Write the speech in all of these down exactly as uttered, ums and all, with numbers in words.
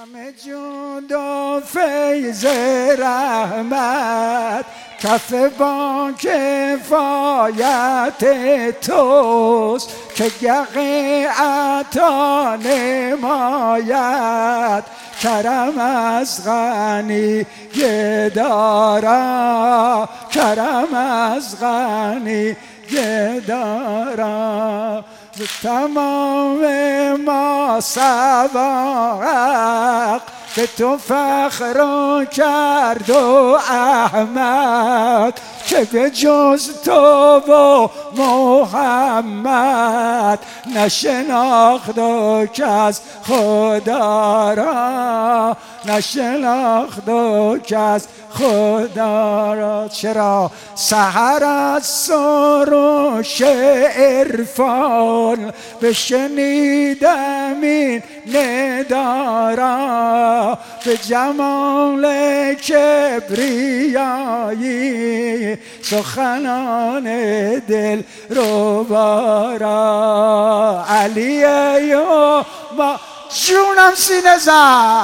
همه جود و فیض رحمت کف با کفایت توست که گق عطا نماید کرم از غنی گدارا کرم از غنی گدارا تمام ما سواق به تو فخر کرد و احمد که به جز تو و محمد نشناخت و کس خدا را نشناخت و کس خدا را. چرا سحر از سروش عرفان بشنیدم این ندا را به جمال کبریایی سخنان دل ربا. علیه و ما جونم سینه زد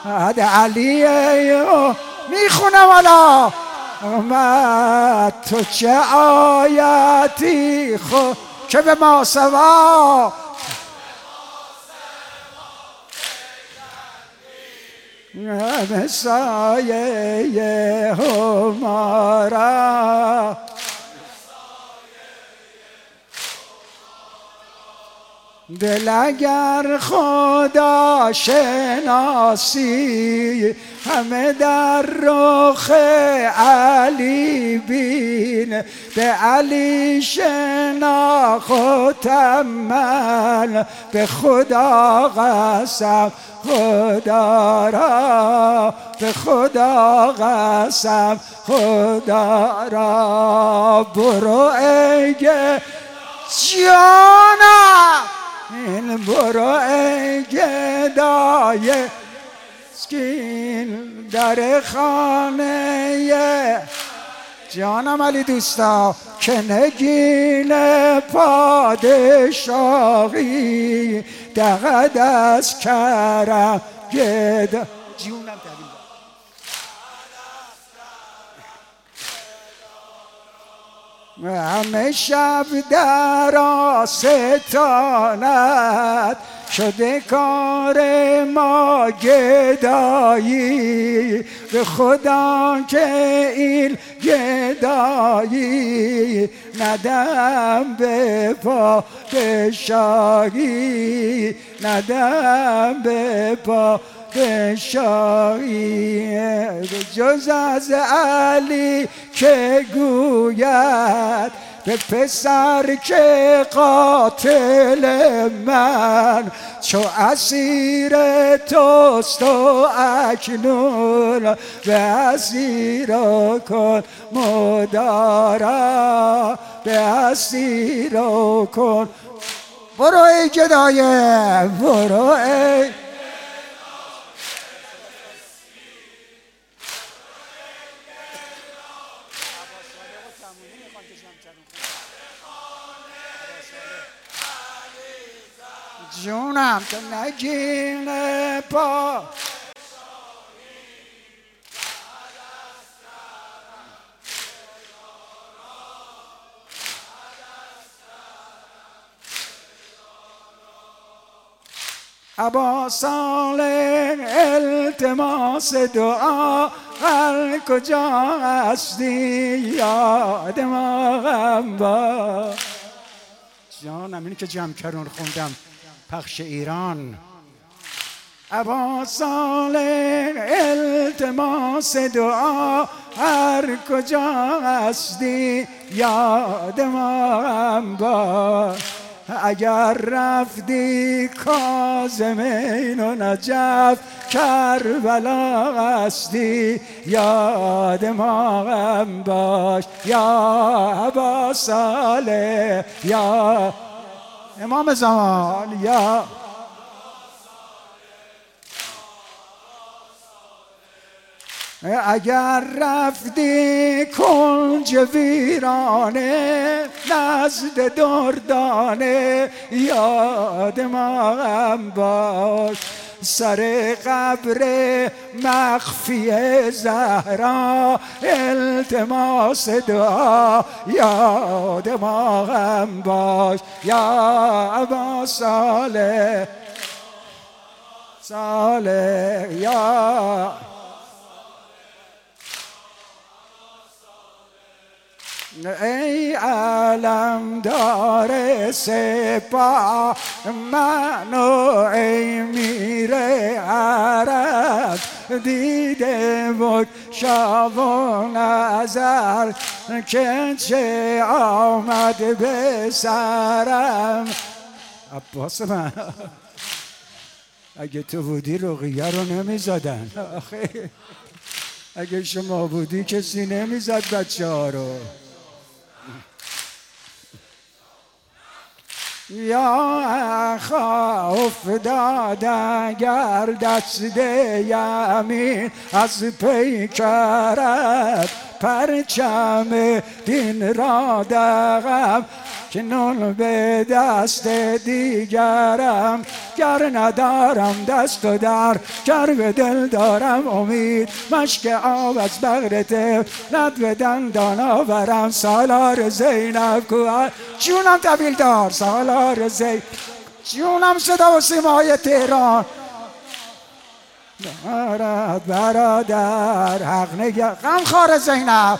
علیه و میخونم حالا آمد تو چه آیتی خود که به ما سوا همه سایه همارا دل اگر خدا شناسی همه در رخ علی بین به علی شناختم من به خدا قسم خدا را به خدا قسم خدا را. برو ای جانم این برو ای گدای سکین در خانه جانم علی دوستا که نگین پادشاهی دقد از کرم گدا جونم همه شب در آستانت شده کار ما گدایی به خدا که این گدایی ندم به پادشاهی ندم به پادشاهی جز از علی که گوید به پسر که قاتل من چو اسیر توست و اکنون به اسیر کن مدارا به اسیر کن. برو ای گدایه برو ای جونم تو نگین پا ابا صالح التماس دعا هر کجا هستی یاد ما غم با جانم اینی که جمع کرون خوندم پخش ایران. ابا صالح التماس دعا هر کجا هستی یاد ما هم باش اگر رفتی کاظمین و نجف کربلا هستی یاد ما هم باش یا ابا صالح یا امام زمان یا اگر رفتی کنج ویرانه نزد دردانه یاد ما هم باش سر قبر مخفی زهرا التماس دعا یاد ما هم باش یا ابا صالح صالح یا ای علمدار سپاه منو ای میر عرب دیده بود شاه و نظر که چه آمد به سرم. عباس من اگه تو بودی رقیه رو نمیزدن، آخه اگه شما بودی کسی نمیزد بچه ها رو. یا خوف داد اگر دست یمین از پیکرت پرچم دین را دغم کنون به دست دیگرم گر ندارم دست و در گر به دل دارم امید مشک آب از بغر تفلت به دندان آورم سالار زینب کوه جونم طویل دار سالار زینب جونم صدا و سیمای تهران دارد برادر حق نگه غم خار زینب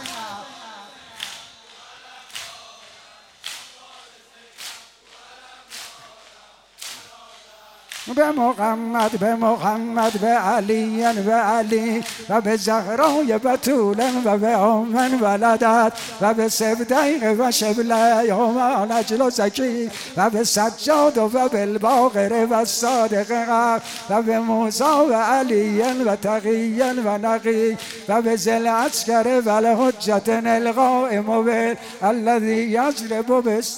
به محمد به محمد به علی به علی و به زهرای بتول و به آمن ولدت و به سبدیق و شبله و نجل و زکی و به سجاد و به الباقر و صادق حق و به موسی و علی و تقی و نقی و به ذی العسکر و الحجة القائم به الذی یضرب بس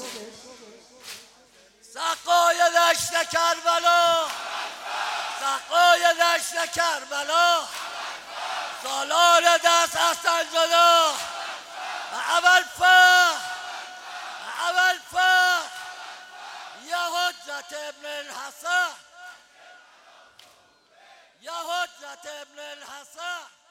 سقای دشت کربلا سقای دشت کربلا سالار دست حسن جدا و اول فخر و اول فخر یا حجت ابن الحسن یا حجت ابن الحسن